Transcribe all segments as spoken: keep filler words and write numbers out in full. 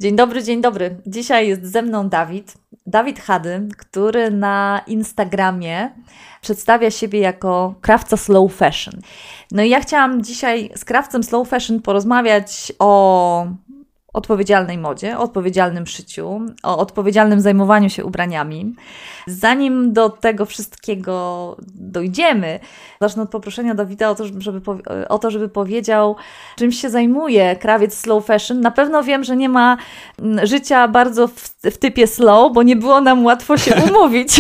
Dzień dobry, dzień dobry. Dzisiaj jest ze mną Dawid. Dawid Hady, który na Instagramie przedstawia siebie jako krawca slow fashion. No i ja chciałam dzisiaj z krawcem slow fashion porozmawiać o odpowiedzialnej modzie, o odpowiedzialnym szyciu, o odpowiedzialnym zajmowaniu się ubraniami. Zanim do tego wszystkiego dojdziemy, zacznę od poproszenia Dawida o to, żeby, o to, żeby powiedział, czym się zajmuje krawiec slow fashion. Na pewno wiem, że nie ma życia bardzo w, w typie slow, bo nie było nam łatwo się umówić.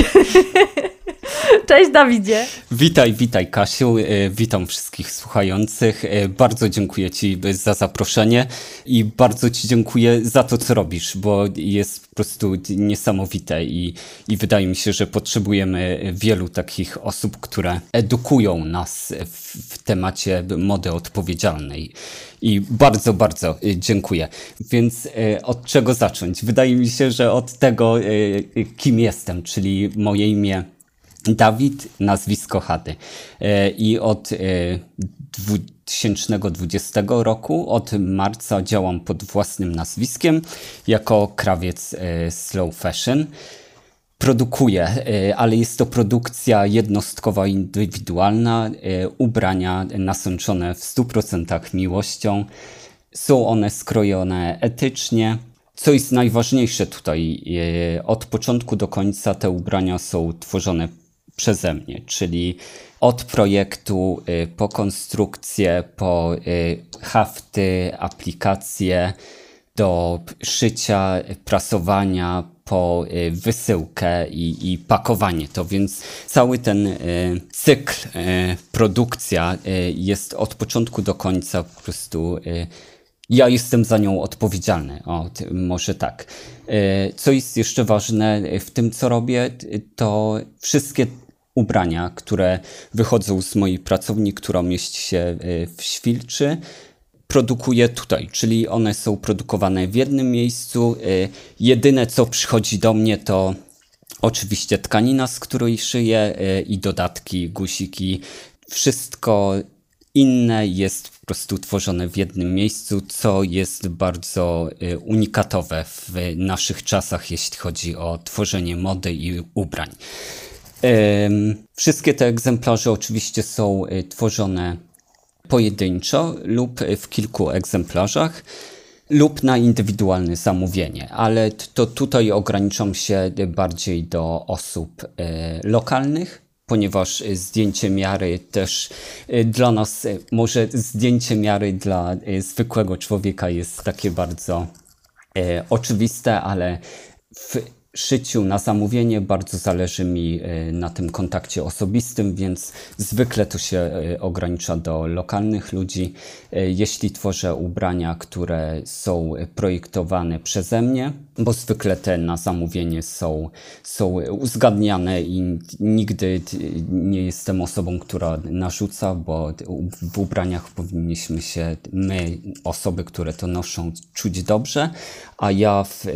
Cześć Dawidzie. Witaj, witaj Kasiu, witam wszystkich słuchających. Bardzo dziękuję Ci za zaproszenie i bardzo Ci dziękuję za to, co robisz, bo jest po prostu niesamowite i, i wydaje mi się, że potrzebujemy wielu takich osób, które edukują nas w, w temacie mody odpowiedzialnej. I bardzo, bardzo dziękuję. Więc od czego zacząć? Wydaje mi się, że od tego, kim jestem, czyli moje imię Dawid, nazwisko Hady. I od dwa tysiące dwudziestego roku, od marca działam pod własnym nazwiskiem jako krawiec slow fashion. Produkuję, ale jest to produkcja jednostkowa, indywidualna, ubrania nasączone w stu procentach miłością. Są one skrojone etycznie. Co jest najważniejsze tutaj, od początku do końca te ubrania są tworzone przeze mnie, czyli od projektu po konstrukcję, po hafty, aplikacje, do szycia, prasowania, po wysyłkę i, i pakowanie to, więc cały ten cykl, produkcja jest od początku do końca po prostu. Ja jestem za nią odpowiedzialny, o, może tak. Co jest jeszcze ważne w tym, co robię, to wszystkie ubrania, które wychodzą z mojej pracowni, która mieści się w Świlczy, produkuję tutaj, czyli one są produkowane w jednym miejscu. Jedyne, co przychodzi do mnie, to oczywiście tkanina, z której szyję i dodatki, guziki. Wszystko inne jest po prostu tworzone w jednym miejscu, co jest bardzo unikatowe w naszych czasach, jeśli chodzi o tworzenie mody i ubrań. Wszystkie te egzemplarze oczywiście są tworzone pojedynczo lub w kilku egzemplarzach lub na indywidualne zamówienie, ale to tutaj ograniczam się bardziej do osób lokalnych, ponieważ zdjęcie miary też dla nas, może zdjęcie miary dla zwykłego człowieka jest takie bardzo oczywiste, ale w szyciu na zamówienie bardzo zależy mi na tym kontakcie osobistym, więc zwykle to się ogranicza do lokalnych ludzi. Jeśli tworzę ubrania, które są projektowane przeze mnie, bo zwykle te na zamówienie są, są uzgadniane i nigdy nie jestem osobą, która narzuca, bo w ubraniach powinniśmy się my, osoby, które to noszą, czuć dobrze, a ja w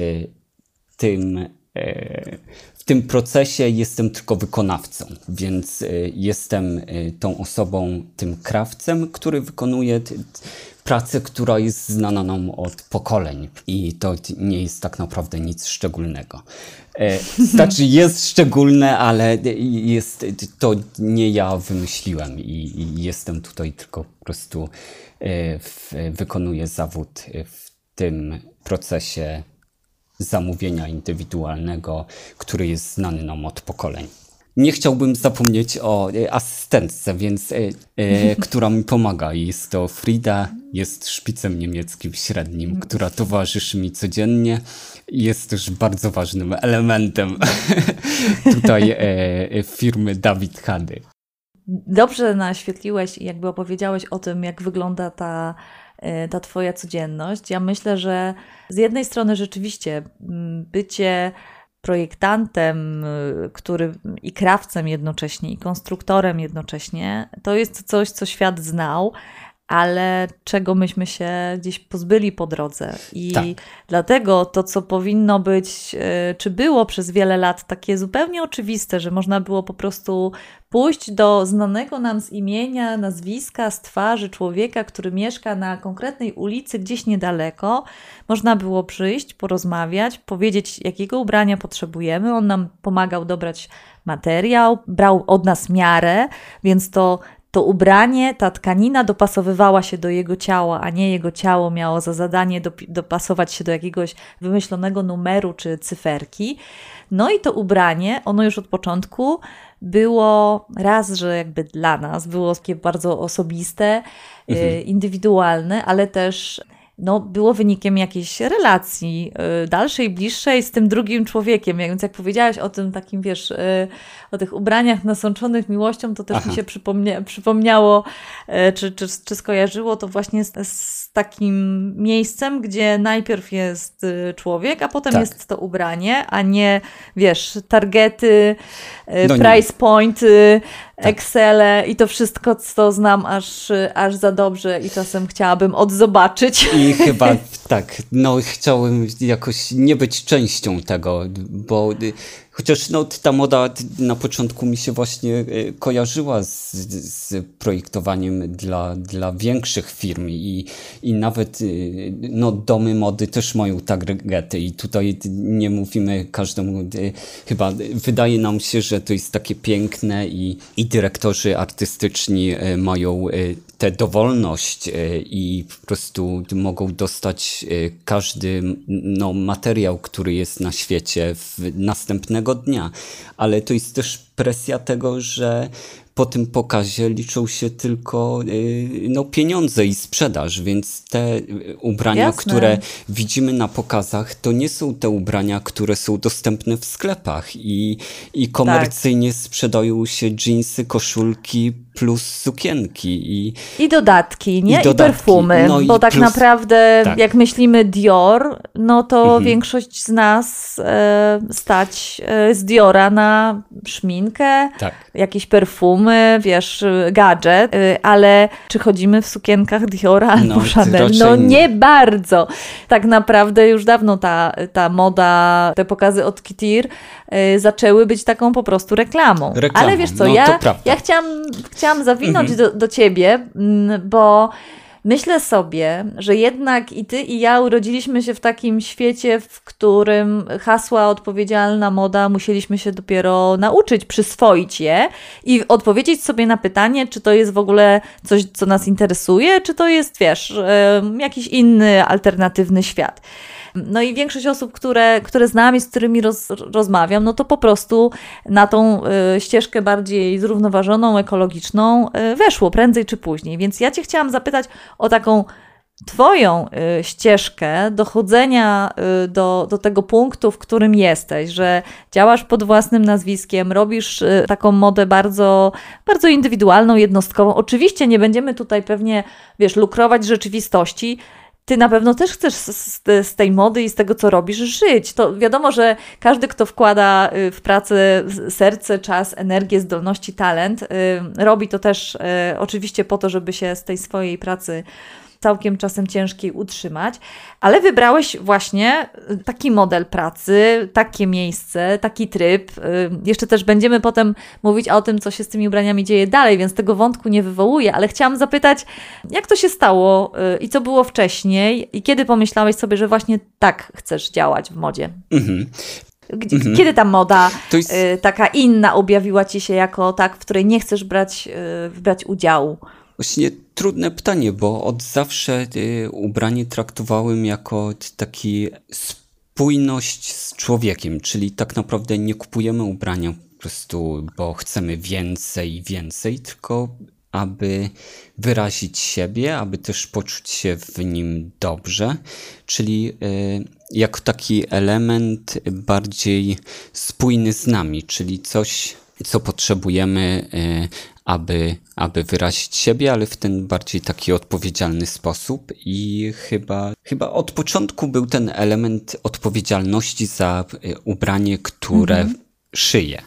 tym W tym procesie jestem tylko wykonawcą, więc jestem tą osobą, tym krawcem, który wykonuje pracę, która jest znana nam od pokoleń i to nie jest tak naprawdę nic szczególnego. Znaczy jest szczególne, ale jest, to nie ja wymyśliłem i, i jestem tutaj tylko po prostu w, wykonuję zawód w tym procesie zamówienia indywidualnego, który jest znany nam od pokoleń. Nie chciałbym zapomnieć o asystentce, więc, e, która mi pomaga. Jest to Frida, jest szpicem niemieckim średnim, która towarzyszy mi codziennie. Jest też bardzo ważnym elementem tutaj e, firmy Dawid Hady. Dobrze naświetliłeś i jakby opowiedziałeś o tym, jak wygląda ta ta twoja codzienność. Ja myślę, że z jednej strony rzeczywiście bycie projektantem, który i krawcem jednocześnie, i konstruktorem jednocześnie, to jest coś, co świat znał, ale czego myśmy się gdzieś pozbyli po drodze. I tak. dlatego to, co powinno być, czy było przez wiele lat takie zupełnie oczywiste, że można było po prostu pójść do znanego nam z imienia, nazwiska, z twarzy człowieka, który mieszka na konkretnej ulicy gdzieś niedaleko. Można było przyjść, porozmawiać, powiedzieć, jakiego ubrania potrzebujemy. On nam pomagał dobrać materiał, brał od nas miarę, więc to to ubranie, ta tkanina dopasowywała się do jego ciała, a nie jego ciało miało za zadanie dopasować się do jakiegoś wymyślonego numeru czy cyferki. No i to ubranie, ono już od początku było raz, że jakby dla nas, było takie bardzo osobiste, mhm. indywidualne, ale też no, było wynikiem jakiejś relacji y, dalszej, bliższej z tym drugim człowiekiem. Więc jak powiedziałaś o tym takim, wiesz, y, o tych ubraniach nasączonych miłością, to też Aha. mi się przypomnia- przypomniało, y, czy, czy, czy skojarzyło to właśnie z, z takim miejscem, gdzie najpierw jest y, człowiek, a potem tak. jest to ubranie, a nie, wiesz, targety, y, no price pointy, tak. Excele i to wszystko, co znam aż, aż za dobrze i czasem chciałabym odzobaczyć. I chyba tak, no chciałem jakoś nie być częścią tego, bo chociaż no, ta moda na początku mi się właśnie kojarzyła z, z projektowaniem dla, dla większych firm i, i nawet no, domy mody też mają targety i tutaj nie mówimy każdemu, chyba wydaje nam się, że to jest takie piękne i, i dyrektorzy artystyczni mają tę dowolność i po prostu mogą dostać każdy no, materiał, który jest na świecie w następnego dnia, ale to jest też presja tego, że po tym pokazie liczą się tylko no, pieniądze i sprzedaż, więc te ubrania, Jasne. które widzimy na pokazach, to nie są te ubrania, które są dostępne w sklepach i, i komercyjnie tak. sprzedają się dżinsy, koszulki plus sukienki. I, I dodatki, nie? I, dodatki. I perfumy, no bo i tak plus... naprawdę tak. jak myślimy Dior, no to mhm. większość z nas e, stać e, z Diora na szminkę, tak. jakieś perfumy, wiesz, gadżet, e, ale czy chodzimy w sukienkach Diora albo no, Chanel? No nie. nie bardzo. Tak naprawdę już dawno ta, ta moda, te pokazy od Couture e, zaczęły być taką po prostu reklamą. reklamą. Ale wiesz co, no, ja, ja chciałam, chciałam zawinąć mhm. do, do ciebie, bo myślę sobie, że jednak i ty, i ja urodziliśmy się w takim świecie, w którym hasła odpowiedzialna moda musieliśmy się dopiero nauczyć, przyswoić je i odpowiedzieć sobie na pytanie, czy to jest w ogóle coś, co nas interesuje, czy to jest, wiesz, jakiś inny, alternatywny świat. No i większość osób, które, które znam i z którymi roz, rozmawiam, no to po prostu na tą y, ścieżkę bardziej zrównoważoną, ekologiczną y, weszło prędzej czy później. Więc ja cię chciałam zapytać o taką twoją y, ścieżkę dochodzenia y, do, do tego punktu, w którym jesteś, że działasz pod własnym nazwiskiem, robisz y, taką modę bardzo, bardzo indywidualną, jednostkową. Oczywiście nie będziemy tutaj pewnie, wiesz, lukrować rzeczywistości. Ty na pewno też chcesz z, z tej mody i z tego, co robisz, żyć. To wiadomo, że każdy, kto wkłada w pracę serce, czas, energię, zdolności, talent, robi to też oczywiście po to, żeby się z tej swojej pracy całkiem czasem ciężkiej utrzymać, ale wybrałeś właśnie taki model pracy, takie miejsce, taki tryb. Jeszcze też będziemy potem mówić o tym, co się z tymi ubraniami dzieje dalej, więc tego wątku nie wywołuję, ale chciałam zapytać, jak to się stało i co było wcześniej i kiedy pomyślałeś sobie, że właśnie tak chcesz działać w modzie? Mhm. Kiedy mm-hmm. ta moda jest... y, taka inna objawiła Ci się jako tak, w której nie chcesz brać, y, brać udziału? Właśnie trudne pytanie, bo od zawsze y, ubranie traktowałem jako taki spójność z człowiekiem, czyli tak naprawdę nie kupujemy ubrania po prostu, bo chcemy więcej i więcej, tylko aby wyrazić siebie, aby też poczuć się w nim dobrze, czyli y, jako taki element bardziej spójny z nami, czyli coś, co potrzebujemy, y, aby, aby wyrazić siebie, ale w ten bardziej taki odpowiedzialny sposób i chyba, chyba od początku był ten element odpowiedzialności za y, ubranie, które mm-hmm. szyję,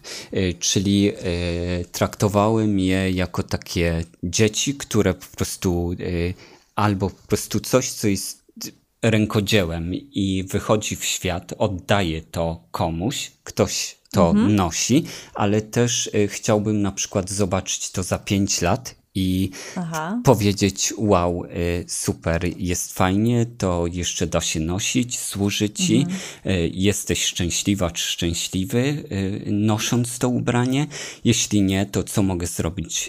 czyli traktowałem je jako takie dzieci, które po prostu albo po prostu coś, co jest rękodziełem i wychodzi w świat, oddaje to komuś, ktoś to mhm. nosi, ale też chciałbym na przykład zobaczyć to za pięć lat i Aha. powiedzieć, wow, super, jest fajnie, to jeszcze da się nosić, służy ci, mhm. jesteś szczęśliwa czy szczęśliwy nosząc to ubranie, jeśli nie, to co mogę zrobić,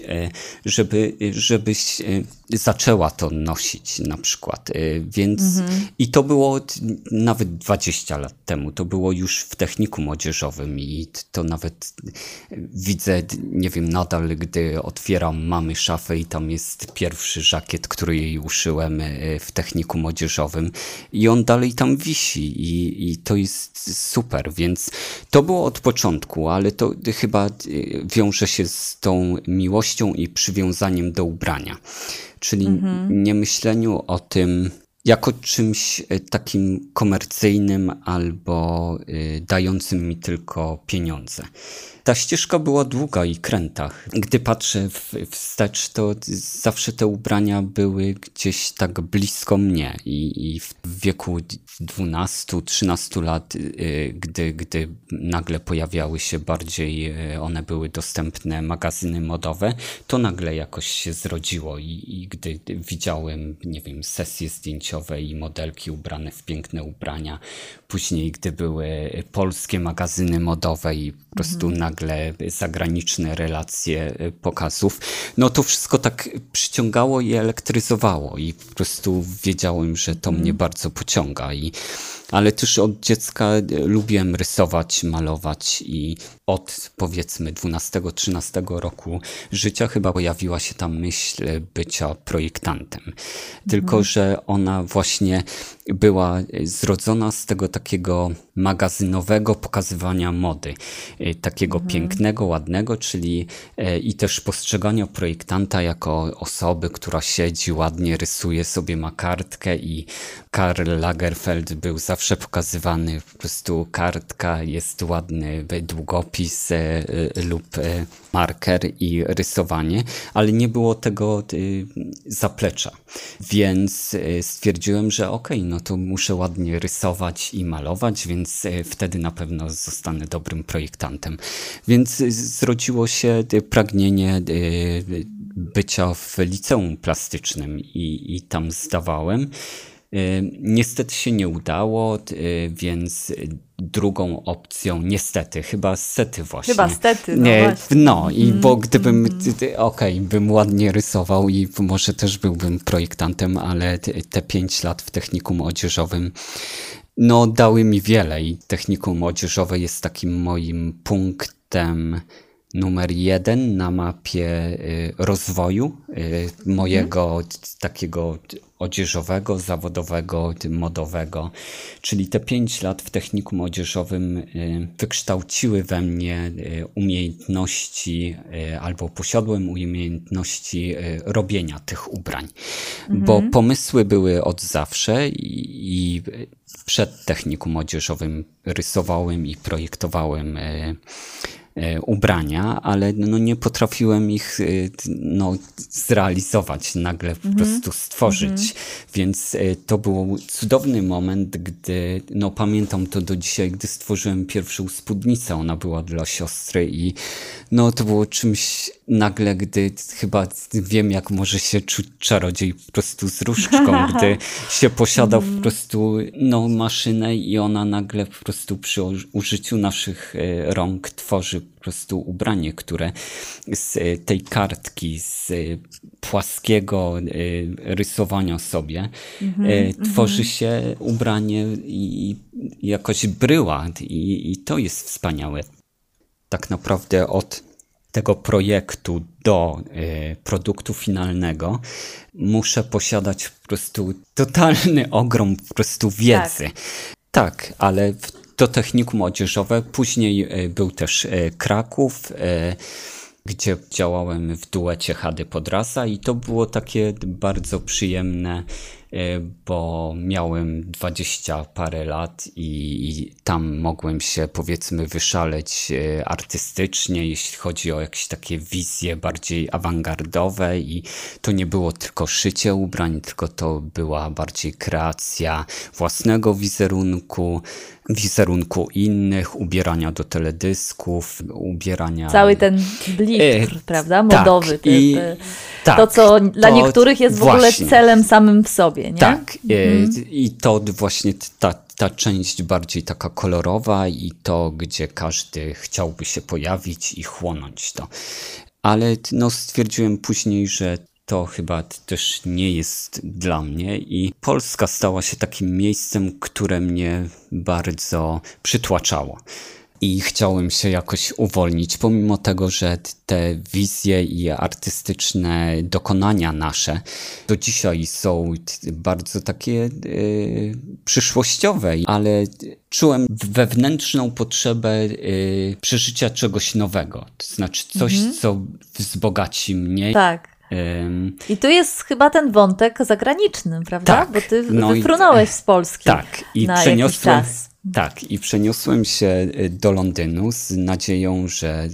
żeby, żebyś zaczęła to nosić na przykład, więc mhm. i to było nawet dwadzieścia lat temu, to było już w technikum młodzieżowym i to nawet widzę, nie wiem, nadal, gdy otwieram mamy szafę i tam jest pierwszy żakiet, który jej uszyłem w technikum młodzieżowym i on dalej tam wisi i, i to jest super, więc to było od początku, ale to chyba wiąże się z tą miłością i przywiązaniem do ubrania. Czyli mhm. nie myśleniu o tym jako czymś takim komercyjnym albo dającym mi tylko pieniądze. Ta ścieżka była długa i kręta. Gdy patrzę w, wstecz, to zawsze te ubrania były gdzieś tak blisko mnie i, i w wieku dwunastu trzynastu lat, gdy, gdy nagle pojawiały się bardziej, one były dostępne, magazyny modowe, to nagle jakoś się zrodziło i, i gdy widziałem, nie wiem, sesje zdjęciowe i modelki ubrane w piękne ubrania, później gdy były polskie magazyny modowe i po prostu mhm. nagle zagraniczne relacje pokazów, no to wszystko tak przyciągało i elektryzowało i po prostu wiedziałem, że to mhm. mnie bardzo pociąga. I, ale też od dziecka lubiłem rysować, malować i od powiedzmy dwunastego trzynastego roku życia chyba pojawiła się ta myśl bycia projektantem. Mhm. Tylko że ona właśnie była zrodzona z tego takiego magazynowego pokazywania mody. Takiego mhm. pięknego, ładnego, czyli i też postrzegania projektanta jako osoby, która siedzi, ładnie rysuje, sobie ma kartkę i Karl Lagerfeld był zawsze pokazywany, po prostu kartka, jest ładny długopis lub marker i rysowanie, ale nie było tego zaplecza. Więc stwierdziłem, że okej, okay, no to muszę ładnie rysować i malować, więc wtedy na pewno zostanę dobrym projektantem. Więc zrodziło się pragnienie bycia w liceum plastycznym i, i tam zdawałem. Niestety się nie udało, więc drugą opcją, niestety, chyba stety właśnie. Chyba stety, no nie, właśnie. No i mm, bo gdybym, mm. okej, okay, bym ładnie rysował i może też byłbym projektantem, ale te pięć lat w technikum odzieżowym no dały mi wiele i technikum odzieżowe jest takim moim punktem numer jeden na mapie rozwoju mojego mhm. takiego odzieżowego, zawodowego, modowego. Czyli te pięć lat w technikum odzieżowym wykształciły we mnie umiejętności albo posiadłem umiejętności robienia tych ubrań. Mhm. Bo pomysły były od zawsze i, i przed technikum odzieżowym rysowałem i projektowałem ubrania, ale no nie potrafiłem ich no, zrealizować, nagle po mm-hmm. prostu stworzyć. Mm-hmm. Więc to był cudowny moment, gdy, no pamiętam to do dzisiaj, gdy stworzyłem pierwszą spódnicę, ona była dla siostry i no to było czymś nagle, gdy chyba wiem, jak może się czuć czarodziej po prostu z różdżką, gdy się posiada mm. po prostu no, maszynę i ona nagle po prostu przy użyciu naszych rąk tworzy po prostu ubranie, które z tej kartki, z płaskiego rysowania sobie mm-hmm, tworzy mm-hmm. się ubranie i jakoś bryła i, i to jest wspaniałe. Tak naprawdę od tego projektu do y, produktu finalnego muszę posiadać po prostu totalny ogrom po prostu wiedzy. Tak, tak, ale to technikum odzieżowe. Później y, był też y, Kraków, y, gdzie działałem w duecie Hady Podrasa i to było takie bardzo przyjemne bo miałem dwadzieścia parę lat i, i tam mogłem się powiedzmy wyszaleć artystycznie, jeśli chodzi o jakieś takie wizje bardziej awangardowe i to nie było tylko szycie ubrań, tylko to była bardziej kreacja własnego wizerunku, wizerunku innych, ubierania do teledysków, ubierania... Cały ten blichtr, e, prawda, modowy. Tak, ty, i, ty, tak, to, co dla to niektórych jest w ogóle celem samym w sobie, nie? Tak, mhm. e, i to właśnie ta, ta część bardziej taka kolorowa i to, gdzie każdy chciałby się pojawić i chłonąć to. Ale no, stwierdziłem później, że to chyba też nie jest dla mnie i Polska stała się takim miejscem, które mnie bardzo przytłaczało. I chciałem się jakoś uwolnić, pomimo tego, że te wizje i artystyczne dokonania nasze do dzisiaj są bardzo takie yy, przyszłościowe, ale czułem wewnętrzną potrzebę yy, przeżycia czegoś nowego. To znaczy coś, mhm. co wzbogaci mnie. Tak. I tu jest chyba ten wątek zagraniczny, prawda? Tak, Bo ty no wyfrunąłeś z Polski tak, i na przeniosłem, jakiś czas. Tak, i przeniosłem się do Londynu z nadzieją, że,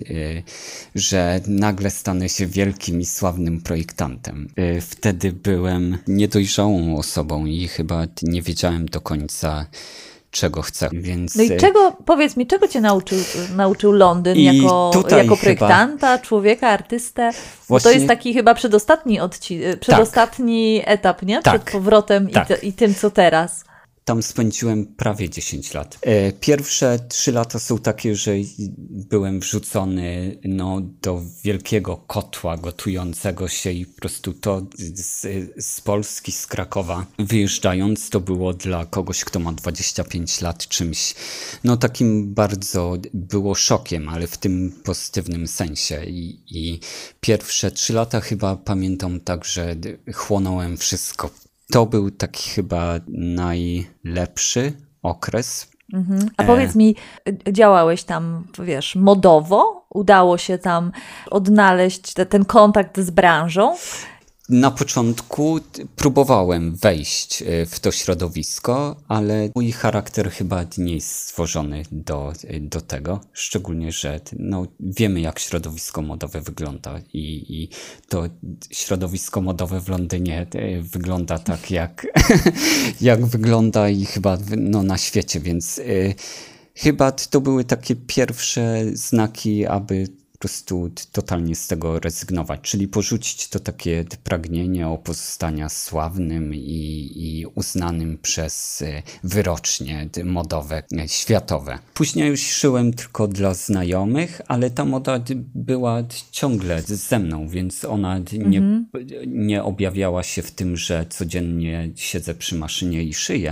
że nagle stanę się wielkim i sławnym projektantem. Wtedy byłem niedojrzałą osobą i chyba nie wiedziałem do końca, czego chcę, więc... No i czego, powiedz mi, czego cię nauczył, nauczył Londyn jako, jako projektanta, chyba... człowieka, artystę? Właśnie... Bo to jest taki chyba przedostatni, odci- przedostatni tak. etap, nie? Przed tak. powrotem tak. i, te, i tym, co teraz. Tam spędziłem prawie dziesięć lat. Pierwsze trzy lata są takie, że byłem wrzucony no, do wielkiego kotła gotującego się i po prostu to z, z Polski, z Krakowa wyjeżdżając, to było dla kogoś, kto ma dwadzieścia pięć lat czymś, no takim bardzo było szokiem, ale w tym pozytywnym sensie. I, i pierwsze trzy lata chyba pamiętam tak, że chłonąłem wszystko. To był taki chyba najlepszy okres. Mhm. A powiedz mi, działałeś tam, wiesz, modowo? Udało się tam odnaleźć te, ten kontakt z branżą? Na początku próbowałem wejść w to środowisko, ale mój charakter chyba nie jest stworzony do, do tego. Szczególnie, że no, wiemy, jak środowisko modowe wygląda i, i to środowisko modowe w Londynie wygląda tak, jak, jak wygląda i chyba no, na świecie, więc y, chyba to były takie pierwsze znaki, aby po prostu totalnie z tego rezygnować, czyli porzucić to takie pragnienie o pozostania sławnym i, i uznanym przez wyrocznie modowe, światowe. Później już szyłem tylko dla znajomych, ale ta moda była ciągle ze mną, więc ona nie, mhm. nie objawiała się w tym, że codziennie siedzę przy maszynie i szyję,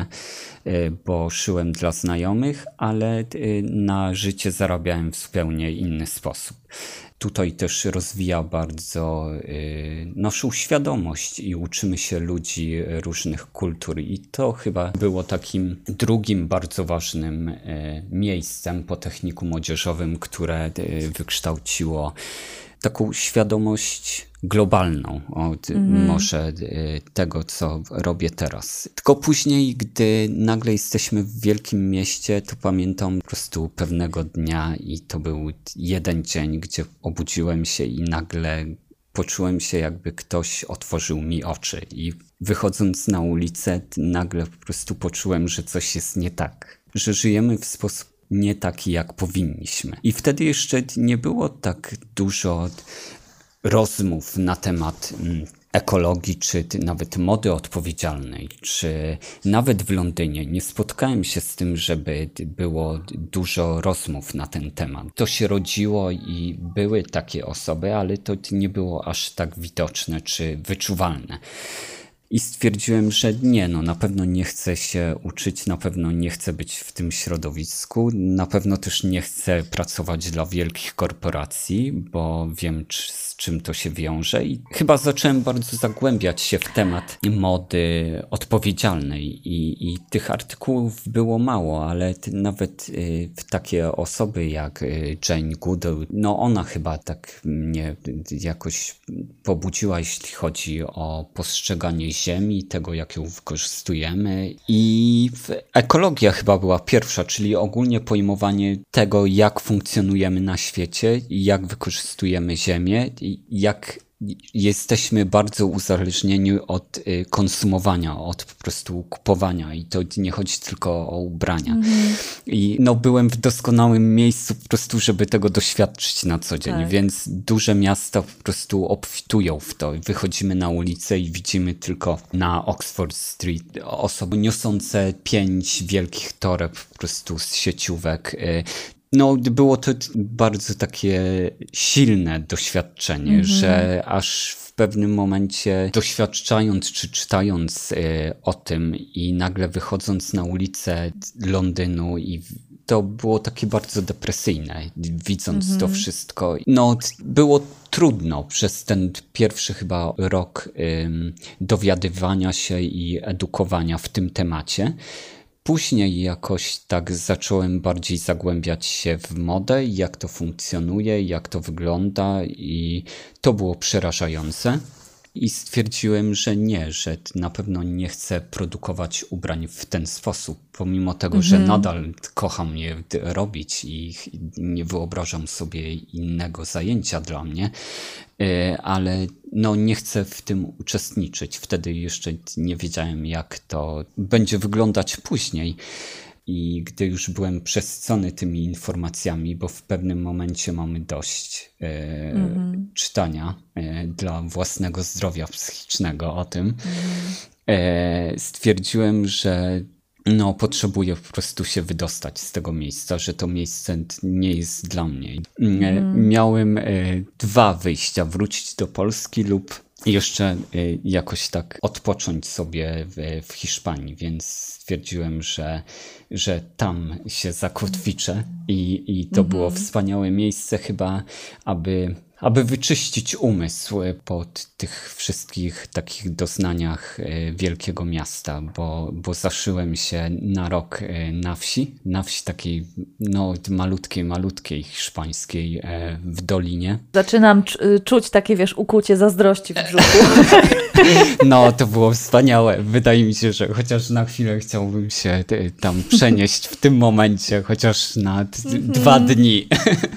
bo szyłem dla znajomych, ale na życie zarabiałem w zupełnie inny sposób. Tutaj też rozwija bardzo y, naszą świadomość i uczymy się ludzi różnych kultur i to chyba było takim drugim bardzo ważnym y, miejscem po techniku młodzieżowym, które y, wykształciło taką świadomość globalną od mm. może tego, co robię teraz. Tylko później, gdy nagle jesteśmy w wielkim mieście, to pamiętam po prostu pewnego dnia i to był jeden dzień, gdzie obudziłem się i nagle poczułem się, jakby ktoś otworzył mi oczy i wychodząc na ulicę, nagle po prostu poczułem, że coś jest nie tak, że żyjemy w sposób nie taki, jak powinniśmy. I wtedy jeszcze nie było tak dużo rozmów na temat ekologii, czy nawet mody odpowiedzialnej, czy nawet w Londynie nie spotkałem się z tym, żeby było dużo rozmów na ten temat. To się rodziło i były takie osoby, ale to nie było aż tak widoczne czy wyczuwalne. I stwierdziłem, że nie, no na pewno nie chcę się uczyć, na pewno nie chcę być w tym środowisku, na pewno też nie chcę pracować dla wielkich korporacji, bo wiem, czy, z czym to się wiąże i chyba zacząłem bardzo zagłębiać się w temat mody odpowiedzialnej i, i tych artykułów było mało, ale nawet y, takie osoby jak y, Jane Goodall, no ona chyba tak mnie jakoś pobudziła, jeśli chodzi o postrzeganie ziemi, tego jak ją wykorzystujemy i ekologia chyba była pierwsza, czyli ogólnie pojmowanie tego, jak funkcjonujemy na świecie, jak wykorzystujemy ziemię, jak jesteśmy bardzo uzależnieni od y, konsumowania, od po prostu kupowania i to nie chodzi tylko o ubrania. Mm. I no byłem w doskonałym miejscu po prostu, żeby tego doświadczyć na co dzień, tak. Więc duże miasta po prostu obfitują w to. Wychodzimy na ulicę i widzimy tylko na Oxford Street osoby niosące pięć wielkich toreb po prostu z sieciówek. Y, No, było to bardzo takie silne doświadczenie, mm-hmm. że aż w pewnym momencie doświadczając czy czytając y, o tym i nagle wychodząc na ulicę Londynu i to było takie bardzo depresyjne, widząc mm-hmm. to wszystko. No, było trudno przez ten pierwszy chyba rok y, dowiadywania się i edukowania w tym temacie. Później jakoś tak zacząłem bardziej zagłębiać się w modę, jak to funkcjonuje, jak to wygląda i to było przerażające. I stwierdziłem, że nie, że na pewno nie chcę produkować ubrań w ten sposób, pomimo tego, mm-hmm. że nadal kocham je robić i nie wyobrażam sobie innego zajęcia dla mnie, ale no nie chcę w tym uczestniczyć. Wtedy jeszcze nie wiedziałem, jak to będzie wyglądać później. I gdy już byłem przesycony tymi informacjami, bo w pewnym momencie mamy dość e, mm-hmm. czytania e, dla własnego zdrowia psychicznego o tym, mm-hmm. e, stwierdziłem, że no, potrzebuję po prostu się wydostać z tego miejsca, że to miejsce nie jest dla mnie. Mm. Miałem e, dwa wyjścia, wrócić do Polski lub jeszcze y, jakoś tak odpocząć sobie w, w Hiszpanii, więc stwierdziłem, że, że tam się zakotwiczę i, i to mm-hmm. było wspaniałe miejsce chyba, aby, aby wyczyścić umysł po tych wszystkich takich doznaniach y, wielkiego miasta, bo, bo zaszyłem się na rok y, na wsi, na wsi takiej no malutkiej, malutkiej hiszpańskiej y, w dolinie. Zaczynam c- czuć takie, wiesz, ukucie zazdrości w brzuchu. No, to było wspaniałe. Wydaje mi się, że chociaż na chwilę chciałbym się y, tam przenieść w tym momencie, chociaż na d- mm-hmm. dwa dni.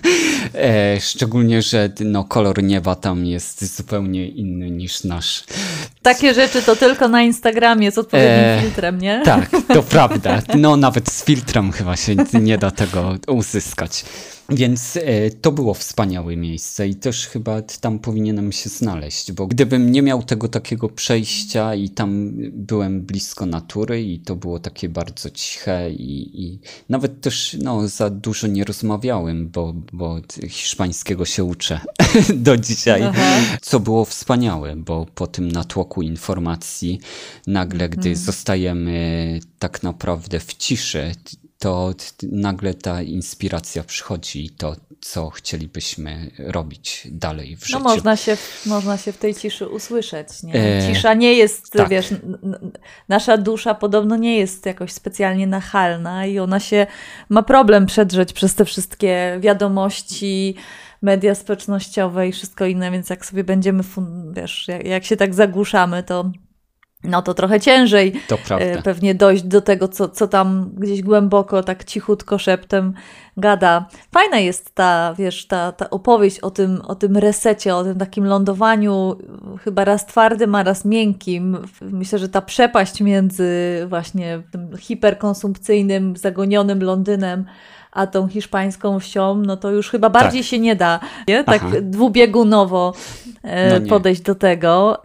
e, szczególnie, że no, kolor nieba tam jest zupełnie inny niż nasz. Takie rzeczy to tylko na Instagramie z odpowiednim e, filtrem, nie? Tak, to prawda. No nawet z filtrem chyba się nie da tego uzyskać. Więc e, to było wspaniałe miejsce i też chyba tam powinienem się znaleźć, bo gdybym nie miał tego takiego przejścia i tam byłem blisko natury i to było takie bardzo ciche i, i nawet też no, za dużo nie rozmawiałem, bo, bo hiszpańskiego się uczę do dzisiaj, Aha. co było wspaniałe, bo po tym natłoku informacji nagle, gdy hmm. zostajemy tak naprawdę w ciszy, to nagle ta inspiracja przychodzi i to, co chcielibyśmy robić dalej w życiu. No można się, można się w tej ciszy usłyszeć. Nie? Cisza nie jest, tak. wiesz, n- nasza dusza podobno nie jest jakoś specjalnie nachalna i ona się ma problem przedrzeć przez te wszystkie wiadomości, media społecznościowe i wszystko inne, więc jak sobie będziemy, wiesz, jak, jak się tak zagłuszamy, to no to trochę ciężej to prawda. pewnie dojść do tego, co, co tam gdzieś głęboko, tak cichutko szeptem gada. Fajna jest ta, wiesz, ta, ta opowieść o tym, o tym resecie, o tym takim lądowaniu chyba raz twardym, a raz miękkim. Myślę, że ta przepaść między właśnie tym hiperkonsumpcyjnym, zagonionym Londynem a tą hiszpańską wsią, no to już chyba bardziej tak. się nie da, nie? Tak Aha. dwubiegunowo e, no podejść do tego.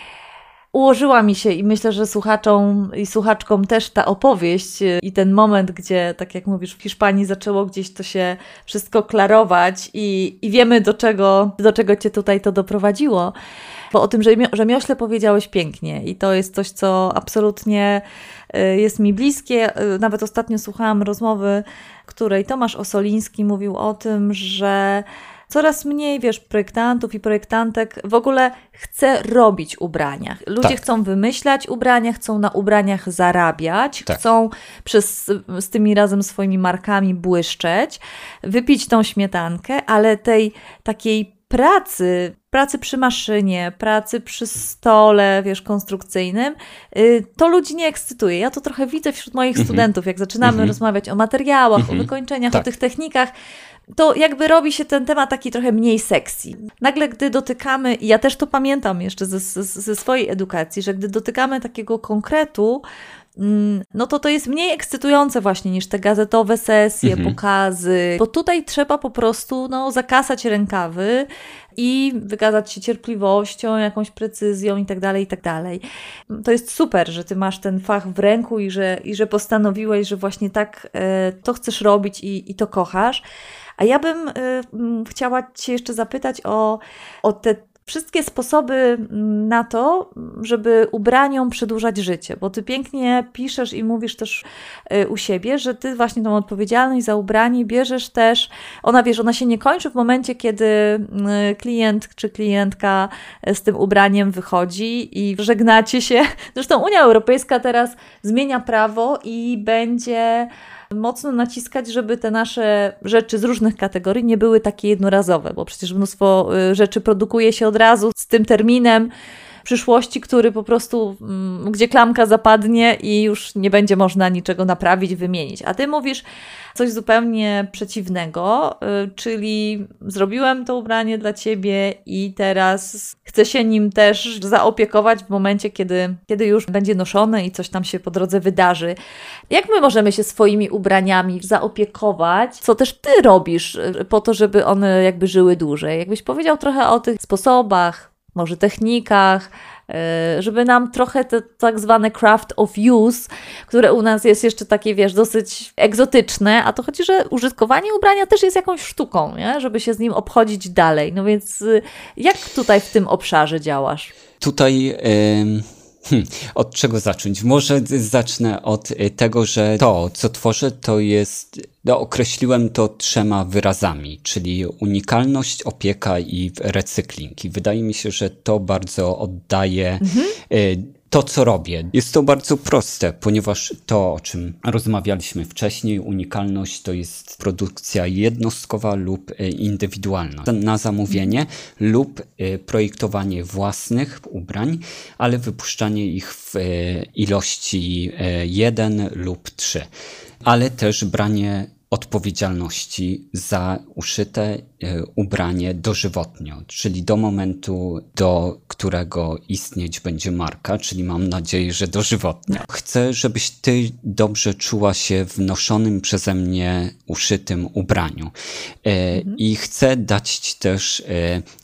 Ułożyła mi się i myślę, że słuchaczom i słuchaczkom też ta opowieść i ten moment, gdzie, tak jak mówisz, w Hiszpanii zaczęło gdzieś to się wszystko klarować i, i wiemy, do czego, do czego Cię tutaj to doprowadziło. Bo o tym rzemiośle powiedziałeś pięknie i to jest coś, co absolutnie jest mi bliskie. Nawet ostatnio słuchałam rozmowy, w której Tomasz Osoliński mówił o tym, że coraz mniej, wiesz, projektantów i projektantek w ogóle chce robić ubrania. Ludzie tak. chcą wymyślać ubrania, chcą na ubraniach zarabiać, tak. chcą przez, z tymi razem swoimi markami błyszczeć, wypić tą śmietankę, ale tej takiej pracy, pracy przy maszynie, pracy przy stole, wiesz, konstrukcyjnym, to ludzi nie ekscytuje. Ja to trochę widzę wśród moich mm-hmm. studentów, jak zaczynamy mm-hmm. rozmawiać o materiałach, mm-hmm. o wykończeniach, tak. o tych technikach, to jakby robi się ten temat taki trochę mniej sexy. Nagle, gdy dotykamy, i ja też to pamiętam jeszcze ze, ze, ze swojej edukacji, że gdy dotykamy takiego konkretu, no to to jest mniej ekscytujące właśnie niż te gazetowe sesje, mhm. pokazy, bo tutaj trzeba po prostu no, zakasać rękawy i wykazać się cierpliwością, jakąś precyzją i tak dalej, i tak dalej. To jest super, że ty masz ten fach w ręku i że, i że postanowiłeś, że właśnie tak e, to chcesz robić i, i to kochasz. A ja bym y, chciała cię jeszcze zapytać o, o te wszystkie sposoby na to, żeby ubraniom przedłużać życie, bo ty pięknie piszesz i mówisz też u siebie, że ty właśnie tą odpowiedzialność za ubranie bierzesz też, ona wiesz, ona się nie kończy w momencie, kiedy klient czy klientka z tym ubraniem wychodzi i żegnacie się. Zresztą Unia Europejska teraz zmienia prawo i będzie mocno naciskać, żeby te nasze rzeczy z różnych kategorii nie były takie jednorazowe, bo przecież mnóstwo rzeczy produkuje się od razu z tym terminem przyszłości, który po prostu, gdzie klamka zapadnie i już nie będzie można niczego naprawić, wymienić. A ty mówisz coś zupełnie przeciwnego, czyli zrobiłem to ubranie dla ciebie i teraz chcę się nim też zaopiekować w momencie, kiedy, kiedy już będzie noszone i coś tam się po drodze wydarzy. Jak my możemy się swoimi ubraniami zaopiekować? Co też ty robisz po to, żeby one jakby żyły dłużej? Jakbyś powiedział trochę o tych sposobach, może technikach, żeby nam trochę te tak zwane craft of use, które u nas jest jeszcze takie, wiesz, dosyć egzotyczne, a to chodzi, że użytkowanie ubrania też jest jakąś sztuką, nie? Żeby się z nim obchodzić dalej. No więc jak tutaj w tym obszarze działasz? Tutaj... Yy... Hmm, od czego zacząć? Może zacznę od tego, że to, co tworzę, to jest, no, określiłem to trzema wyrazami, czyli unikalność, opieka i recykling. I wydaje mi się, że to bardzo oddaje mhm. to, co robię. Jest to bardzo proste, ponieważ to, o czym rozmawialiśmy wcześniej, unikalność to jest produkcja jednostkowa lub indywidualna na zamówienie mhm. lub projektowanie własnych ubrań, ale wypuszczanie ich w ilości jeden lub trzy, ale też branie odpowiedzialności za uszyte y, ubranie dożywotnio, czyli do momentu, do którego istnieć będzie marka, czyli mam nadzieję, że dożywotnio. Chcę, żebyś ty dobrze czuła się w noszonym przeze mnie uszytym ubraniu y, mhm. i chcę dać ci też y,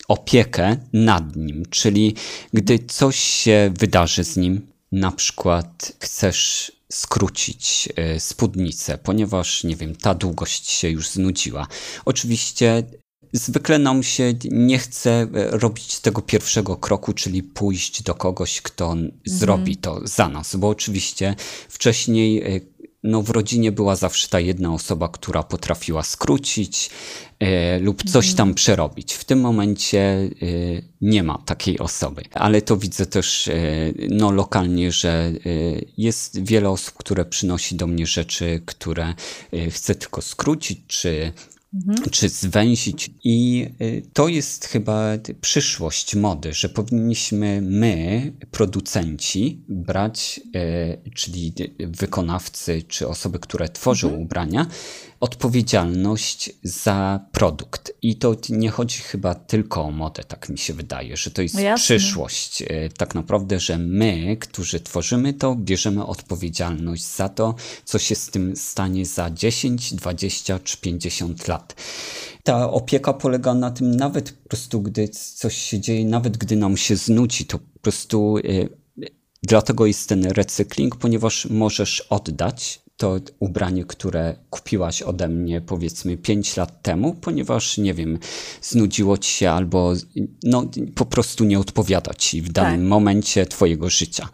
opiekę nad nim, czyli gdy coś się wydarzy z nim, na przykład chcesz skrócić spódnicę, ponieważ, nie wiem, ta długość się już znudziła. Oczywiście zwykle nam się nie chce robić tego pierwszego kroku, czyli pójść do kogoś, kto mhm. zrobi to za nas, bo oczywiście wcześniej no, w rodzinie była zawsze ta jedna osoba, która potrafiła skrócić e, lub coś tam przerobić. W tym momencie e, nie ma takiej osoby. Ale to widzę też e, no, lokalnie, że e, jest wiele osób, które przynosi do mnie rzeczy, które e, chcę tylko skrócić, czy Mhm. czy zwęzić. I to jest chyba przyszłość mody, że powinniśmy my, producenci, brać, czyli wykonawcy, czy osoby, które tworzą mhm. ubrania, odpowiedzialność za produkt. I to nie chodzi chyba tylko o modę, tak mi się wydaje, że to jest no przyszłość. Tak naprawdę, że my, którzy tworzymy to, bierzemy odpowiedzialność za to, co się z tym stanie za dziesięć, dwadzieścia czy pięćdziesiąt lat. Ta opieka polega na tym, nawet po prostu, gdy coś się dzieje, nawet gdy nam się znudzi, to po prostu y, dlatego jest ten recykling, ponieważ możesz oddać to ubranie, które kupiłaś ode mnie powiedzmy pięć lat temu, ponieważ, nie wiem, znudziło ci się albo no, po prostu nie odpowiada ci w danym tak. momencie twojego życia.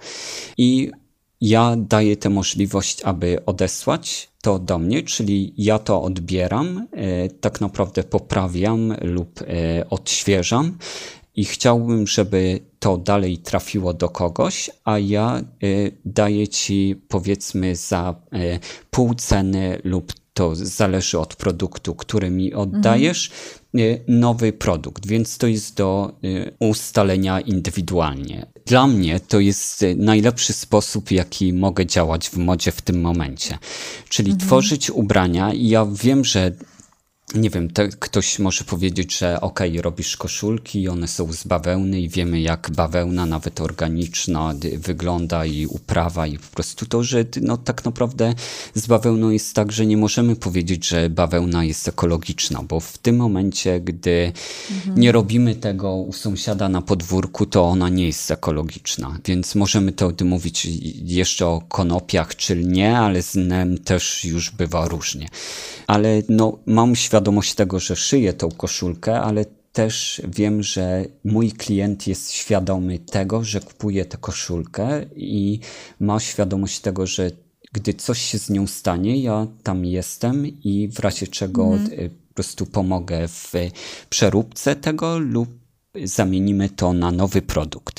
I ja daję tę możliwość, aby odesłać to do mnie, czyli ja to odbieram, e, tak naprawdę poprawiam lub e, odświeżam i chciałbym, żeby to dalej trafiło do kogoś, a ja y, daję ci powiedzmy za y, pół ceny lub to zależy od produktu, który mi oddajesz, mhm. nowy produkt, więc to jest do ustalenia indywidualnie. Dla mnie to jest najlepszy sposób, jaki mogę działać w modzie w tym momencie. Czyli mhm. tworzyć ubrania i ja wiem, że nie wiem, te, ktoś może powiedzieć, że okej, okay, robisz koszulki, one są z bawełny i wiemy, jak bawełna, nawet organiczna, wygląda i uprawa i po prostu to, że no, tak naprawdę z bawełną jest tak, że nie możemy powiedzieć, że bawełna jest ekologiczna, bo w tym momencie, gdy mhm. nie robimy tego u sąsiada na podwórku, to ona nie jest ekologiczna, więc możemy to mówić jeszcze o konopiach, czy nie, ale z nem też już bywa różnie. Ale no, mam świadomość tego, że szyję tą koszulkę, ale też wiem, że mój klient jest świadomy tego, że kupuje tę koszulkę i ma świadomość tego, że gdy coś się z nią stanie, ja tam jestem i w razie czego mm. po prostu pomogę w przeróbce tego lub zamienimy to na nowy produkt.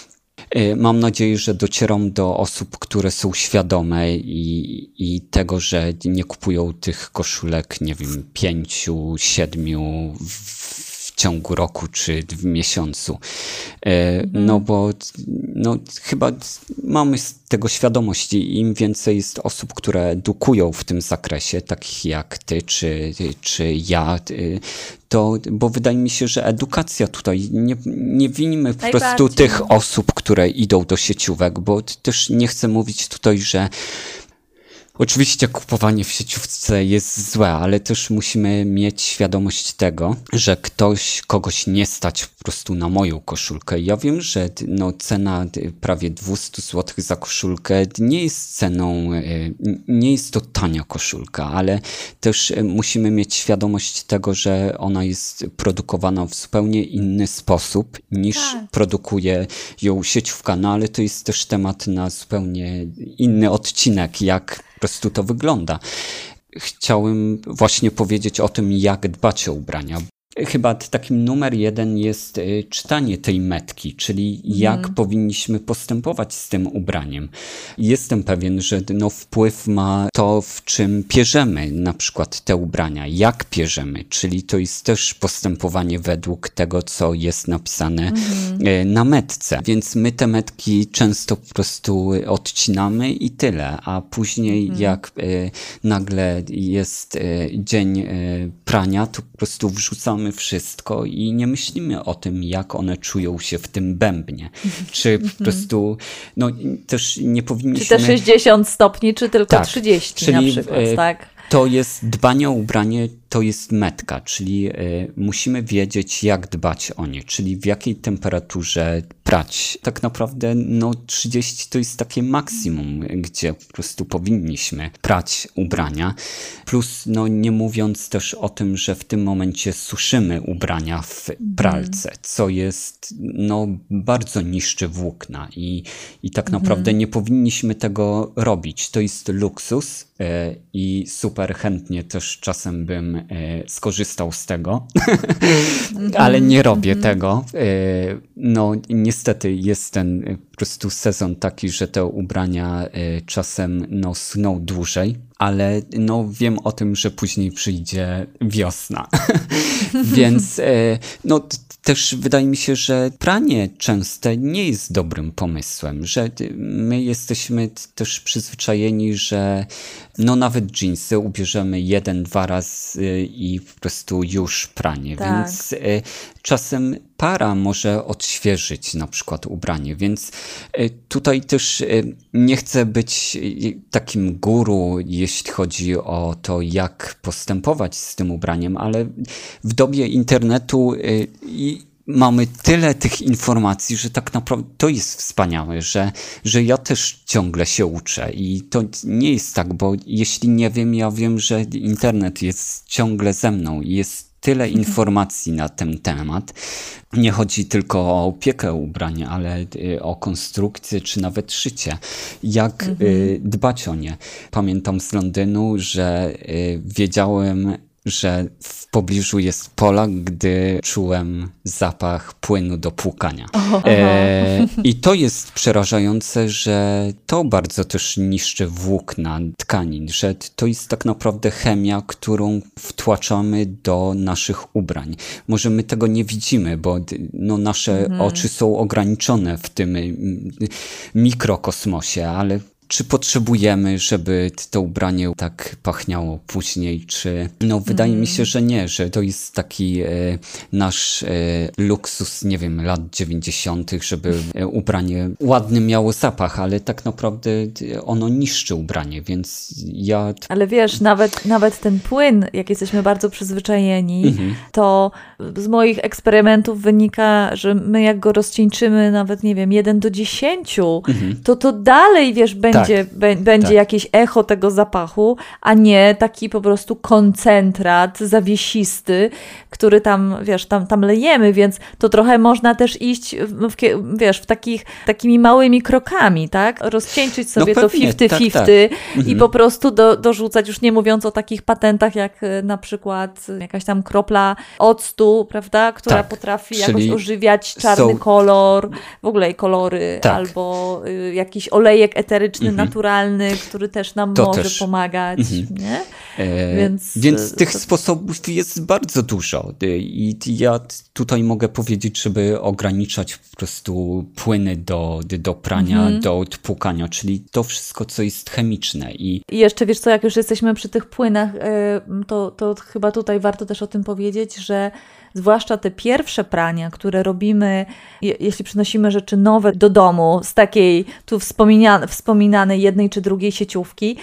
Mam nadzieję, że docieram do osób, które są świadome i, i tego, że nie kupują tych koszulek, nie wiem, pięciu, siedmiu w, w ciągu roku czy w miesiącu. Mhm. No bo no, chyba mamy z tego świadomość i im więcej jest osób, które edukują w tym zakresie, takich jak ty czy, czy ja, to, bo wydaje mi się, że edukacja tutaj, nie, nie winimy po prostu tych osób, które idą do sieciówek, bo też nie chcę mówić tutaj, że oczywiście kupowanie w sieciówce jest złe, ale też musimy mieć świadomość tego, że ktoś, kogoś nie stać po prostu na moją koszulkę. Ja wiem, że no, cena prawie dwieście złotych za koszulkę nie jest ceną, nie jest to tania koszulka, ale też musimy mieć świadomość tego, że ona jest produkowana w zupełnie inny sposób niż tak. produkuje ją sieciówka. No ale to jest też temat na zupełnie inny odcinek, jak po prostu to wygląda. Chciałem właśnie powiedzieć o tym, jak dbać o ubrania. Chyba takim numer jeden jest czytanie tej metki, czyli jak mm. powinniśmy postępować z tym ubraniem. Jestem pewien, że no wpływ ma to, w czym pierzemy na przykład te ubrania, jak pierzemy, czyli to jest też postępowanie według tego, co jest napisane mm. na metce. Więc my te metki często po prostu odcinamy i tyle, a później mm. jak y, nagle jest y, dzień y, prania, to po prostu wrzucamy wszystko i nie myślimy o tym, jak one czują się w tym bębnie. Czy po prostu, no też nie powinniśmy... Czy te sześćdziesiąt stopni, czy tylko tak, trzydzieści czyli, na przykład, e, tak? To jest dbanie o ubranie, to jest metka, czyli y, musimy wiedzieć, jak dbać o nie, czyli w jakiej temperaturze prać. Tak naprawdę no trzydzieści to jest takie maksimum, gdzie po prostu powinniśmy prać ubrania. Plus no nie mówiąc też o tym, że w tym momencie suszymy ubrania w pralce, co jest no bardzo niszczy włókna i, i tak naprawdę nie powinniśmy tego robić. To jest luksus y, i super chętnie też czasem bym skorzystał z tego, ale nie robię tego. No niestety jest ten po prostu sezon taki, że te ubrania czasem no, sną dłużej, ale no wiem o tym, że później przyjdzie wiosna. Więc no też wydaje mi się, że pranie częste nie jest dobrym pomysłem, że my jesteśmy też przyzwyczajeni, że no nawet dżinsy ubierzemy jeden, dwa razy i po prostu już pranie, tak. Więc y, czasem para może odświeżyć na przykład ubranie, więc y, tutaj też y, nie chcę być y, takim guru, jeśli chodzi o to, jak postępować z tym ubraniem, ale w dobie internetu y, i mamy tyle tych informacji, że tak naprawdę to jest wspaniałe, że, że ja też ciągle się uczę i to nie jest tak, bo jeśli nie wiem, ja wiem, że internet jest ciągle ze mną i jest tyle informacji na ten temat. Nie chodzi tylko o opiekę ubrania, ale o konstrukcję czy nawet szycie. Jak mhm. dbać o nie? Pamiętam z Londynu, że wiedziałem że w pobliżu jest Polak, gdy czułem zapach płynu do płukania. E, I to jest przerażające, że to bardzo też niszczy włókna tkanin, że to jest tak naprawdę chemia, którą wtłaczamy do naszych ubrań. Może my tego nie widzimy, bo no, nasze mhm. oczy są ograniczone w tym mikrokosmosie, ale czy potrzebujemy, żeby to ubranie tak pachniało później, czy... No wydaje mm. mi się, że nie, że to jest taki e, nasz e, luksus, nie wiem, lat dziewięćdziesiątych, żeby e, ubranie ładny miało zapach, ale tak naprawdę ono niszczy ubranie, więc ja... Ale wiesz, nawet, nawet ten płyn, jak jesteśmy bardzo przyzwyczajeni, mm-hmm. to z moich eksperymentów wynika, że my jak go rozcieńczymy nawet, nie wiem, jeden do dziesięciu, mm-hmm. to to dalej, wiesz, będzie Będzie, tak, będzie tak. jakieś echo tego zapachu, a nie taki po prostu koncentrat zawiesisty, który tam, wiesz, tam, tam lejemy, więc to trochę można też iść, w, w, wiesz, w takich, takimi małymi krokami, tak? Rozcieńczyć sobie no pewnie, to fifty fifty tak, tak. i mhm. po prostu do, dorzucać, już nie mówiąc o takich patentach, jak na przykład jakaś tam kropla octu, prawda, która tak, potrafi jakoś ożywiać czarny są... kolor, w ogóle kolory, tak. albo y, jakiś olejek eteryczny mhm. naturalny, który też nam to może też. pomagać. Mhm. Nie? E, więc więc tych to... sposobów jest bardzo dużo i ja tutaj mogę powiedzieć, żeby ograniczać po prostu płyny do, do prania, mhm. do odpłukania, czyli to wszystko, co jest chemiczne. I... I jeszcze wiesz co, jak już jesteśmy przy tych płynach, to, to chyba tutaj warto też o tym powiedzieć, że zwłaszcza te pierwsze prania, które robimy, je, jeśli przynosimy rzeczy nowe do domu z takiej tu wspomina, wspominanej jednej czy drugiej sieciówki,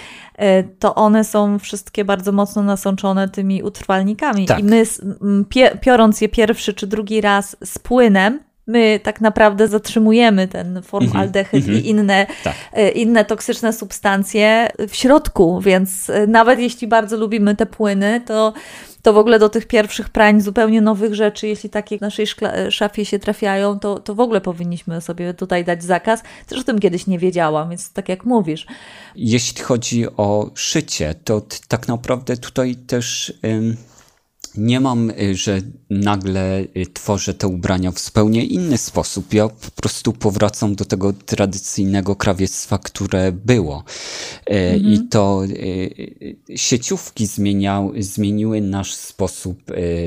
to one są wszystkie bardzo mocno nasączone tymi utrwalnikami. Tak. I my pie, piorąc je pierwszy czy drugi raz z płynem, my tak naprawdę zatrzymujemy ten formaldehyd mm-hmm, i inne, tak. inne toksyczne substancje w środku, więc nawet jeśli bardzo lubimy te płyny, to to w ogóle do tych pierwszych prań zupełnie nowych rzeczy, jeśli takie w naszej szkla- szafie się trafiają, to, to w ogóle powinniśmy sobie tutaj dać zakaz. Też o tym kiedyś nie wiedziałam, więc tak jak mówisz. Jeśli chodzi o szycie, to t- tak naprawdę tutaj też... Ym... Nie mam, że nagle tworzę te ubrania w zupełnie inny sposób. Ja po prostu powracam do tego tradycyjnego krawiectwa, które było. Mhm. I to sieciówki zmieniał, zmieniły nasz sposób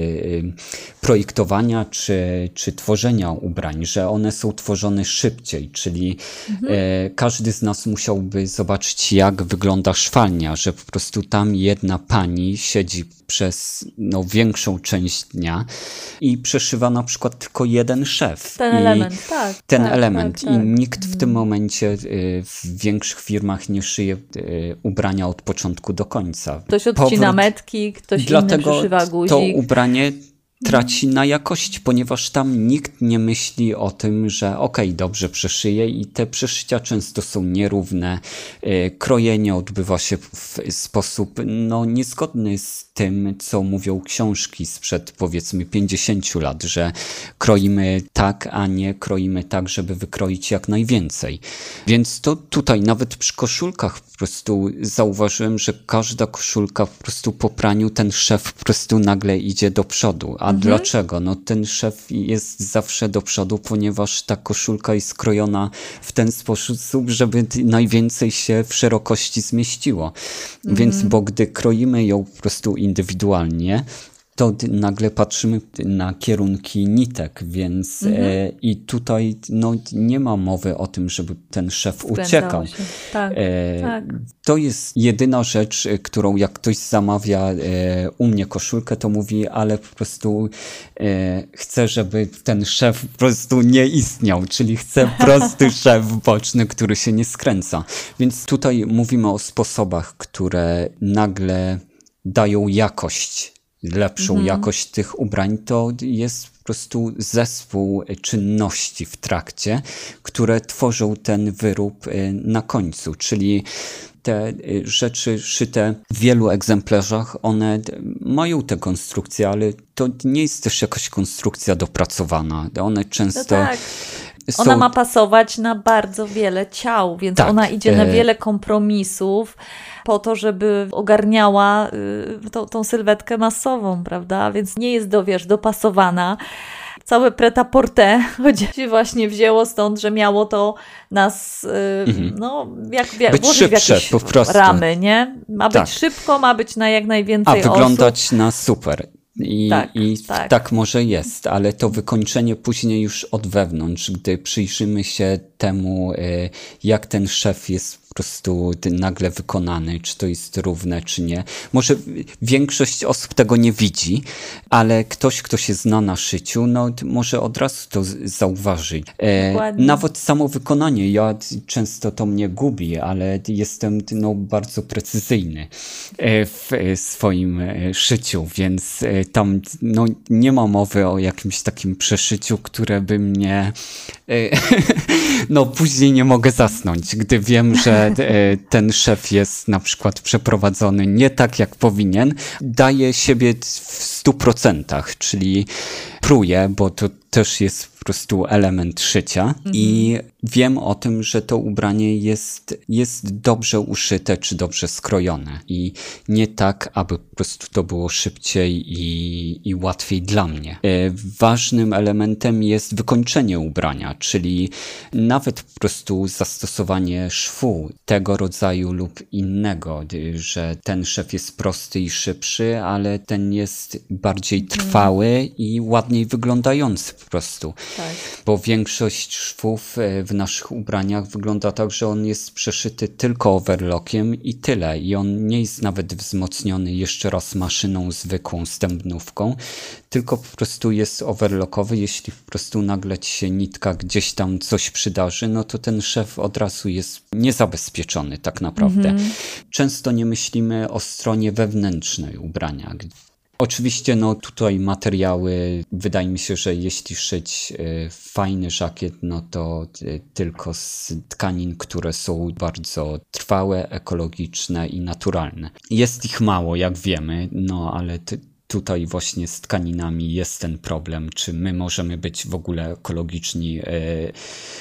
projektowania czy, czy tworzenia ubrań, że one są tworzone szybciej, czyli mhm. każdy z nas musiałby zobaczyć, jak wygląda szwalnia, że po prostu tam jedna pani siedzi przez no, większą część dnia i przeszywa na przykład tylko jeden szef. Ten I element, tak. Ten tak, element. tak, I tak. nikt w tym momencie y, w większych firmach nie szyje y, ubrania od początku do końca. Ktoś odcina Powrót... metki, ktoś inny przyszywa guzik. To ubranie traci na jakości, ponieważ tam nikt nie myśli o tym, że okej, okay, dobrze przeszyję i te przeszycia często są nierówne. Krojenie odbywa się w sposób no, niezgodny z tym, co mówią książki sprzed powiedzmy pięćdziesięciu lat, że kroimy tak, a nie kroimy tak, żeby wykroić jak najwięcej. Więc to tutaj nawet przy koszulkach po prostu zauważyłem, że każda koszulka po prostu po praniu ten szef po prostu nagle idzie do przodu. A mhm. dlaczego? No ten szef jest zawsze do przodu, ponieważ ta koszulka jest skrojona w ten sposób, żeby najwięcej się w szerokości zmieściło. Mhm. Więc bo gdy kroimy ją po prostu indywidualnie, to nagle patrzymy na kierunki nitek, więc mhm. e, i tutaj no, nie ma mowy o tym, żeby ten szef Spędzało uciekał. Się. Tak, e, tak. To jest jedyna rzecz, którą jak ktoś zamawia e, u mnie koszulkę, to mówi, ale po prostu e, chcę, żeby ten szef po prostu nie istniał, czyli chcę prosty szef boczny, który się nie skręca. Więc tutaj mówimy o sposobach, które nagle dają jakość, lepszą mhm. jakość tych ubrań, to jest po prostu zespół czynności w trakcie, które tworzą ten wyrób na końcu, czyli te rzeczy szyte w wielu egzemplarzach, one mają te konstrukcje, ale to nie jest też jakaś konstrukcja dopracowana. One często... No tak. są... Ona ma pasować na bardzo wiele ciał, więc tak, ona idzie na e... wiele kompromisów po to, żeby ogarniała y, tą, tą sylwetkę masową, prawda? Więc nie jest, do, wiesz, dopasowana. Całe prêt-à-porter się właśnie wzięło stąd, że miało to nas, yy, mhm. no, jak, jak być włożyć szybsze, w jakieś po prostu. ramy, nie? Ma być tak. szybko, ma być na jak najwięcej osób. A wyglądać osób. na super. I, tak, i tak. tak może jest, ale to wykończenie później już od wewnątrz, gdy przyjrzymy się temu, jak ten szef jest po prostu nagle wykonany, czy to jest równe, czy nie. Może większość osób tego nie widzi, ale ktoś, kto się zna na szyciu, no może od razu to zauważy. E, nawet samo wykonanie, ja często to mnie gubi, ale jestem no, bardzo precyzyjny w swoim szyciu, więc tam no, nie ma mowy o jakimś takim przeszyciu, które by mnie no później nie mogę zasnąć, gdy wiem, że ten szef jest na przykład przeprowadzony nie tak, jak powinien, daje siebie w stu procentach, czyli pruje, bo to też jest po prostu element szycia mhm. i wiem o tym, że to ubranie jest, jest dobrze uszyte czy dobrze skrojone i nie tak, aby po prostu to było szybciej i, i łatwiej dla mnie. Ważnym elementem jest wykończenie ubrania, czyli nawet po prostu zastosowanie szwu tego rodzaju lub innego, że ten szef jest prosty i szybszy, ale ten jest bardziej trwały mhm. i ładniej wyglądający po prostu. Tak. Bo większość szwów w naszych ubraniach wygląda tak, że on jest przeszyty tylko overlockiem i tyle. I on nie jest nawet wzmocniony jeszcze raz maszyną zwykłą, stępnówką, tylko po prostu jest overlockowy. Jeśli po prostu nagle ci się nitka gdzieś tam coś przydarzy, no to ten szef od razu jest niezabezpieczony tak naprawdę. Mhm. Często nie myślimy o stronie wewnętrznej ubrania. Oczywiście no tutaj materiały, wydaje mi się, że jeśli szyć y, fajny żakiet, no to y, tylko z tkanin, które są bardzo trwałe, ekologiczne i naturalne. Jest ich mało, jak wiemy, no ale ty, tutaj właśnie z tkaninami jest ten problem, czy my możemy być w ogóle ekologiczni, y,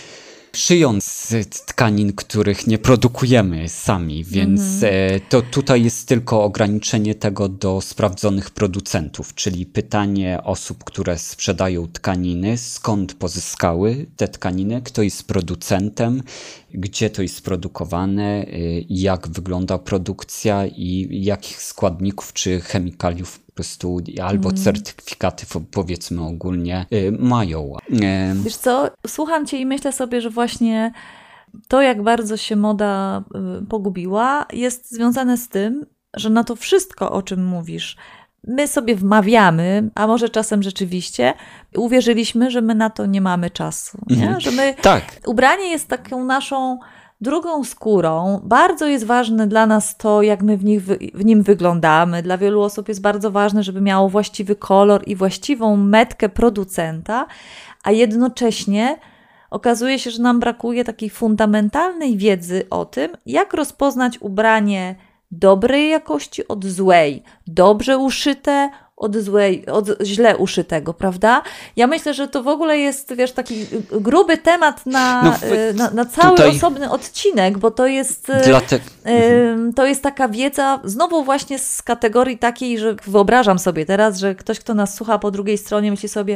szyjąc z tkanin, których nie produkujemy sami, więc mm-hmm. to tutaj jest tylko ograniczenie tego do sprawdzonych producentów, czyli pytanie osób, które sprzedają tkaniny, skąd pozyskały te tkaniny, kto jest producentem, gdzie to jest produkowane, jak wygląda produkcja i jakich składników czy chemikaliów po prostu albo mm. certyfikaty powiedzmy ogólnie y, mają. Wiesz co, słucham cię i myślę sobie, że właśnie to, jak bardzo się moda y, pogubiła, jest związane z tym, że na to wszystko, o czym mówisz, my sobie wmawiamy, a może czasem rzeczywiście uwierzyliśmy, że my na to nie mamy czasu. Nie? Mm. Że my, tak. Ubranie jest taką naszą drugą skórą. Bardzo jest ważne dla nas to, jak my w, nich, w nim wyglądamy. Dla wielu osób jest bardzo ważne, żeby miało właściwy kolor i właściwą metkę producenta, a jednocześnie okazuje się, że nam brakuje takiej fundamentalnej wiedzy o tym, jak rozpoznać ubranie dobrej jakości od złej, dobrze uszyte od złej, od źle uszytego, prawda? Ja myślę, że to w ogóle jest, wiesz, taki gruby temat na, no, na, na cały tutaj... osobny odcinek, bo to jest Dlate... y, to jest taka wiedza, znowu właśnie z kategorii takiej, że wyobrażam sobie teraz, że ktoś, kto nas słucha po drugiej stronie, myśli sobie: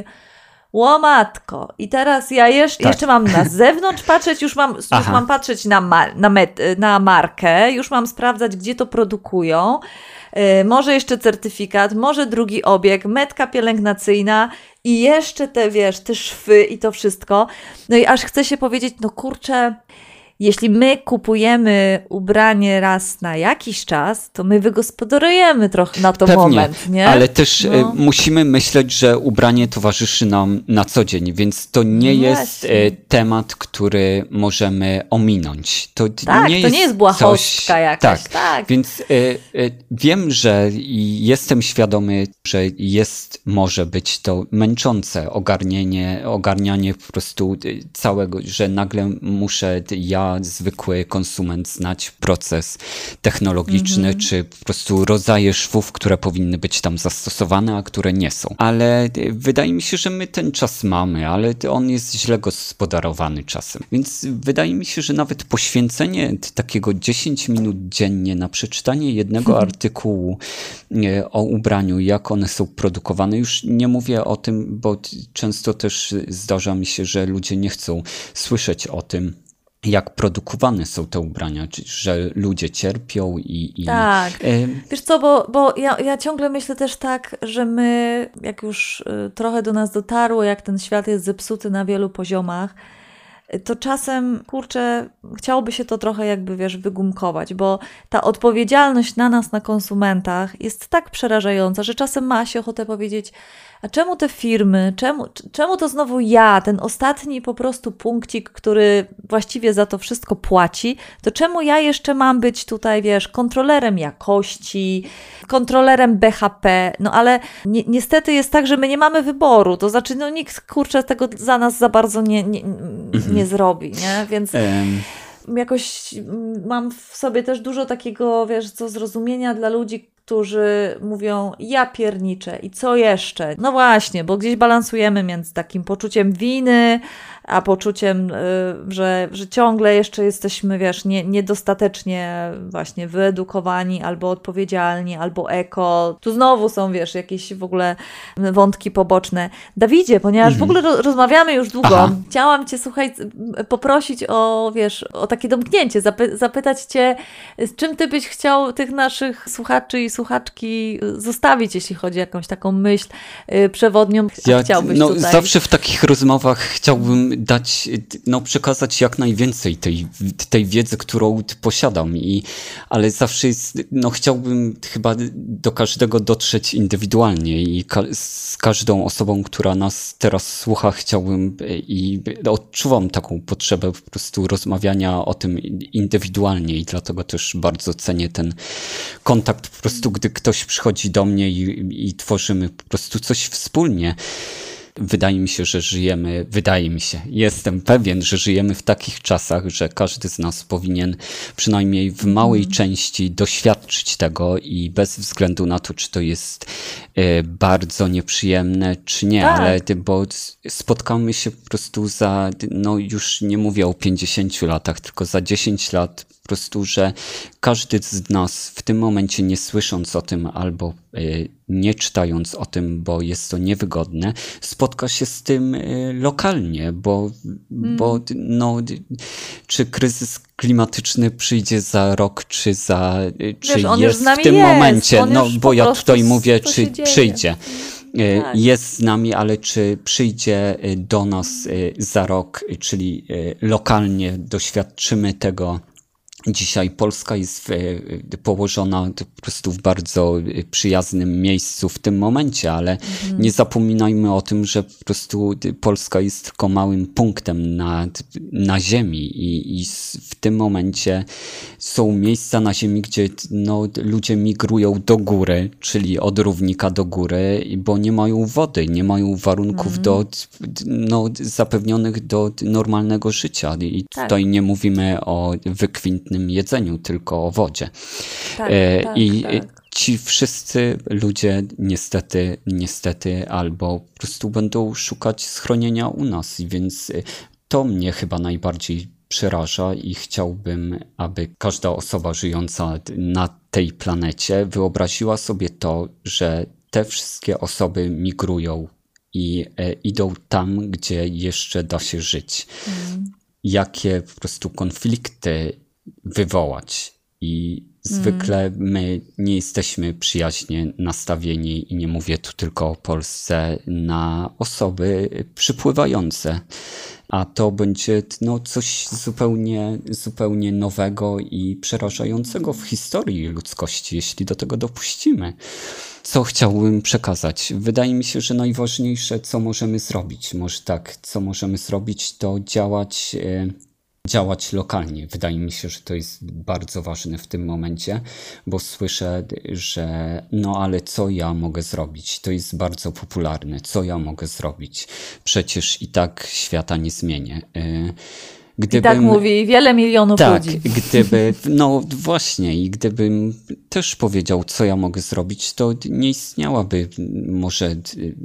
ło matko, i teraz ja jeszcze, tak. jeszcze mam na zewnątrz patrzeć, już mam, już mam patrzeć na, ma, na, met, na markę, już mam sprawdzać, gdzie to produkują, yy, może jeszcze certyfikat, może drugi obieg, metka pielęgnacyjna i jeszcze te, wiesz, te szwy i to wszystko. No i aż chcę się powiedzieć, no kurczę, jeśli my kupujemy ubranie raz na jakiś czas, to my wygospodarujemy trochę na to Pewnie, moment, nie? Ale też no. musimy myśleć, że ubranie towarzyszy nam na co dzień, więc to nie no jest właśnie. temat, który możemy ominąć. To tak, nie to jest nie jest błahostka coś, jakaś. Tak, tak. Więc y, y, wiem, że i jestem świadomy, że jest, może być to męczące ogarnienie, ogarnianie po prostu całego, że nagle muszę ja ja, zwykły konsument, znać proces technologiczny, mm-hmm. czy po prostu rodzaje szwów, które powinny być tam zastosowane, a które nie są. Ale wydaje mi się, że my ten czas mamy, ale on jest źle gospodarowany czasem. Więc wydaje mi się, że nawet poświęcenie takiego dziesięć minut dziennie na przeczytanie jednego artykułu o ubraniu, jak one są produkowane, już nie mówię o tym, bo często też zdarza mi się, że ludzie nie chcą słyszeć o tym, jak produkowane są te ubrania, że ludzie cierpią i... i tak. E... Wiesz co, bo, bo ja, ja ciągle myślę też tak, że my, jak już trochę do nas dotarło, jak ten świat jest zepsuty na wielu poziomach, to czasem, kurczę, chciałoby się to trochę jakby, wiesz, wygumkować, bo ta odpowiedzialność na nas, na konsumentach jest tak przerażająca, że czasem ma się ochotę powiedzieć, a czemu te firmy, czemu, czemu to znowu ja, ten ostatni po prostu punkcik, który właściwie za to wszystko płaci, to czemu ja jeszcze mam być tutaj, wiesz, kontrolerem jakości, kontrolerem B H P, no ale ni- niestety jest tak, że my nie mamy wyboru, to znaczy, no nikt, kurczę, tego za nas za bardzo nie, nie, nie zrobi, nie, więc... Um. Jakoś mam w sobie też dużo takiego, wiesz, co zrozumienia dla ludzi, którzy mówią, ja pierniczę i co jeszcze? No właśnie, bo gdzieś balansujemy między takim poczuciem winy, a poczuciem, że, że ciągle jeszcze jesteśmy, wiesz, nie, niedostatecznie właśnie wyedukowani, albo odpowiedzialni, albo eko. Tu znowu są, wiesz, jakieś w ogóle wątki poboczne. Dawidzie, ponieważ mhm. w ogóle ro- rozmawiamy już długo, Aha. chciałam Cię, słuchaj, poprosić o, wiesz, o takie domknięcie, zapy- zapytać Cię, z czym Ty byś chciał tych naszych słuchaczy i słuchaczki zostawić, jeśli chodzi o jakąś taką myśl przewodnią, ja, chciałbyś no, tutaj... Zawsze w takich rozmowach chciałbym dać, no przekazać jak najwięcej tej, tej wiedzy, którą posiadam, i, ale zawsze jest, no chciałbym chyba do każdego dotrzeć indywidualnie i ka- z każdą osobą, która nas teraz słucha, chciałbym i odczuwam taką potrzebę po prostu rozmawiania o tym indywidualnie i dlatego też bardzo cenię ten kontakt po prostu, gdy ktoś przychodzi do mnie i, i tworzymy po prostu coś wspólnie. Wydaje mi się, że żyjemy, wydaje mi się, jestem pewien, że żyjemy w takich czasach, że każdy z nas powinien przynajmniej w małej mm. części doświadczyć tego i bez względu na to, czy to jest e, bardzo nieprzyjemne, czy nie, tak. ale bo spotkamy się po prostu za, no już nie mówię o pięćdziesięciu latach, tylko za dziesięć lat po prostu, że każdy z nas w tym momencie, nie słysząc o tym albo y, nie czytając o tym, bo jest to niewygodne, spotka się z tym y, lokalnie, bo, mm. bo no, czy kryzys klimatyczny przyjdzie za rok, czy za czy Wiesz, jest w tym jest. momencie, no bo ja tutaj mówię, czy przyjdzie. Tak. Jest z nami, ale czy przyjdzie do nas za rok, czyli lokalnie doświadczymy tego. Dzisiaj Polska jest położona po prostu w bardzo przyjaznym miejscu w tym momencie, ale mhm. nie zapominajmy o tym, że po prostu Polska jest tylko małym punktem na, na ziemi i, i w tym momencie są miejsca na ziemi, gdzie no, ludzie migrują do góry, czyli od równika do góry, bo nie mają wody, nie mają warunków mhm. do, no, zapewnionych do normalnego życia i tak. tutaj nie mówimy o wykwintnym jedzeniu, tylko o wodzie. Tak, e, tak, I tak. ci wszyscy ludzie niestety, niestety albo po prostu będą szukać schronienia u nas, więc to mnie chyba najbardziej przeraża i chciałbym, aby każda osoba żyjąca na tej planecie wyobraziła sobie to, że te wszystkie osoby migrują i e, idą tam, gdzie jeszcze da się żyć. Mm. Jakie po prostu konflikty wywołać i zwykle my nie jesteśmy przyjaźnie nastawieni i nie mówię tu tylko o Polsce, na osoby przypływające, a to będzie no, coś zupełnie, zupełnie nowego i przerażającego w historii ludzkości, jeśli do tego dopuścimy. Co chciałbym przekazać? Wydaje mi się, że najważniejsze, co możemy zrobić, może tak, co możemy zrobić, to działać... Yy, działać lokalnie. Wydaje mi się, że to jest bardzo ważne w tym momencie, bo słyszę, że no ale co ja mogę zrobić? To jest bardzo popularne. Co ja mogę zrobić? Przecież i tak świata nie zmienię. Gdybym, I tak mówi wiele milionów tak, ludzi. gdyby, no właśnie, i gdybym też powiedział, co ja mogę zrobić, to nie istniałaby może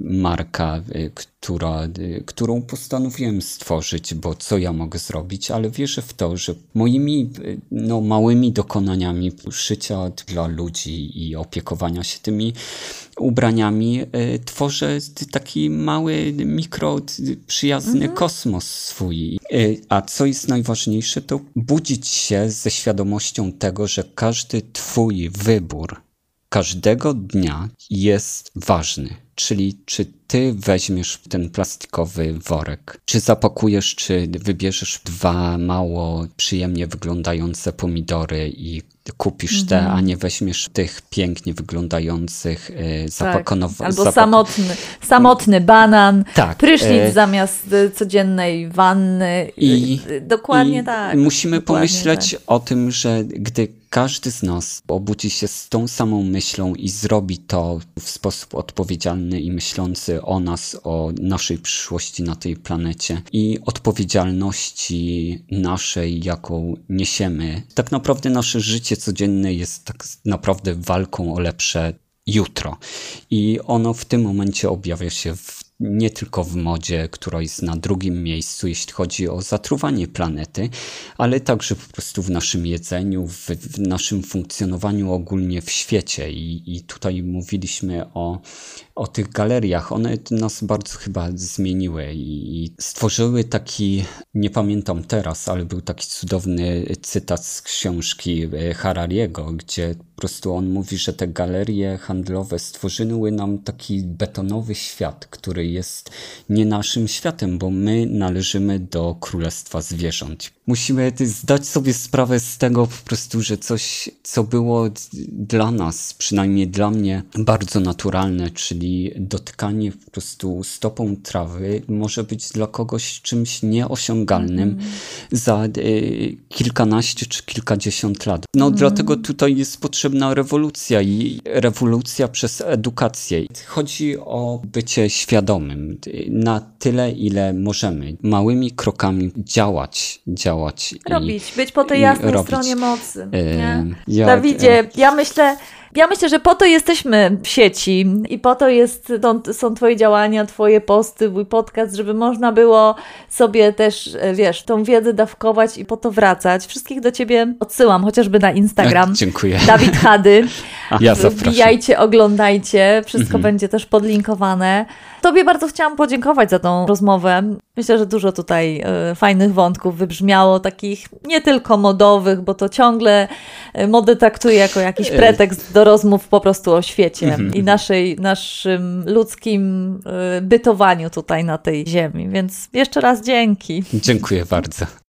marka, która, którą postanowiłem stworzyć, bo co ja mogę zrobić, ale wierzę w to, że moimi no, małymi dokonaniami szycia dla ludzi i opiekowania się tymi ubraniami tworzę taki mały, mikro, przyjazny mhm. kosmos swój. A co jest najważniejsze, to budzić się ze świadomością tego, że każdy twój wybór każdego dnia jest ważny. Czyli czy ty weźmiesz ten plastikowy worek, czy zapakujesz, czy wybierzesz dwa mało przyjemnie wyglądające pomidory i kupisz te, mm-hmm. a nie weźmiesz tych pięknie wyglądających e, zapakonowanych. Tak. Albo zapak- samotny, samotny banan, tak, prysznic e... zamiast codziennej wanny. I, dokładnie i tak. Musimy dokładnie pomyśleć tak. o tym, że gdy każdy z nas obudzi się z tą samą myślą i zrobi to w sposób odpowiedzialny i myślący o nas, o naszej przyszłości na tej planecie i odpowiedzialności naszej, jaką niesiemy. Tak naprawdę nasze życie codzienne jest tak naprawdę walką o lepsze jutro. I ono w tym momencie objawia się w nie tylko w modzie, która jest na drugim miejscu, jeśli chodzi o zatruwanie planety, ale także po prostu w naszym jedzeniu, w, w naszym funkcjonowaniu ogólnie w świecie. I, i tutaj mówiliśmy o, o tych galeriach. One nas bardzo chyba zmieniły i, i stworzyły taki, nie pamiętam teraz, ale był taki cudowny cytat z książki Harariego, gdzie po prostu on mówi, że te galerie handlowe stworzyły nam taki betonowy świat, który jest nie naszym światem, bo my należymy do królestwa zwierząt. Musimy zdać sobie sprawę z tego po prostu, że coś, co było dla nas, przynajmniej dla mnie, bardzo naturalne, czyli dotykanie po prostu stopą trawy, może być dla kogoś czymś nieosiągalnym mm. za y, kilkanaście czy kilkadziesiąt lat. No mm. dlatego tutaj jest potrzebna rewolucja i rewolucja przez edukację. Chodzi o bycie świadomym na tyle, ile możemy. Małymi krokami działać, działać. Robić, i, być po tej jasnej robić. stronie mocy. Nie? Ja, Dawidzie, ja myślę, ja myślę, że po to jesteśmy w sieci i po to jest, to są twoje działania, twoje posty, twój podcast, żeby można było sobie też, wiesz, tą wiedzę dawkować i po to wracać. Wszystkich do ciebie odsyłam, chociażby na Instagram. Dziękuję. Dawid Hady. A, ja zapraszam. Wbijajcie, oglądajcie. Wszystko Mhm. będzie też podlinkowane. Tobie bardzo chciałam podziękować za tą rozmowę. Myślę, że dużo tutaj y, fajnych wątków wybrzmiało, takich nie tylko modowych, bo to ciągle y, mody traktuję jako jakiś pretekst do rozmów po prostu o świecie mm-hmm. i naszej, naszym ludzkim y, bytowaniu tutaj na tej ziemi. Więc jeszcze raz dzięki. Dziękuję bardzo.